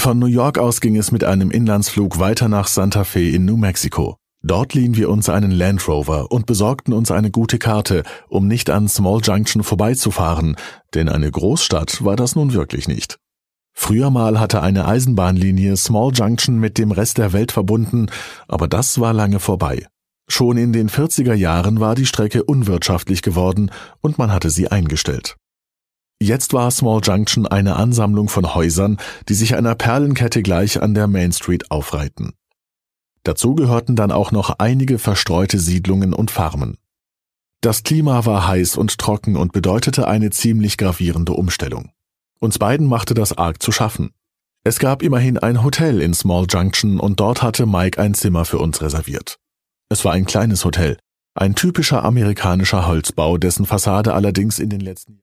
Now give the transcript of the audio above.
Von New York aus ging es mit einem Inlandsflug weiter nach Santa Fe in New Mexico. Dort liehen wir uns einen Land Rover und besorgten uns eine gute Karte, um nicht an Small Junction vorbeizufahren, denn eine Großstadt war das nun wirklich nicht. Früher mal hatte eine Eisenbahnlinie Small Junction mit dem Rest der Welt verbunden, aber das war lange vorbei. Schon in den 40er Jahren war die Strecke unwirtschaftlich geworden und man hatte sie eingestellt. Jetzt war Small Junction eine Ansammlung von Häusern, die sich einer Perlenkette gleich an der Main Street aufreihten. Dazu gehörten dann auch noch einige verstreute Siedlungen und Farmen. Das Klima war heiß und trocken und bedeutete eine ziemlich gravierende Umstellung. Uns beiden machte das arg zu schaffen. Es gab immerhin ein Hotel in Small Junction und dort hatte Mike ein Zimmer für uns reserviert. Es war ein kleines Hotel, ein typischer amerikanischer Holzbau, dessen Fassade allerdings in den letzten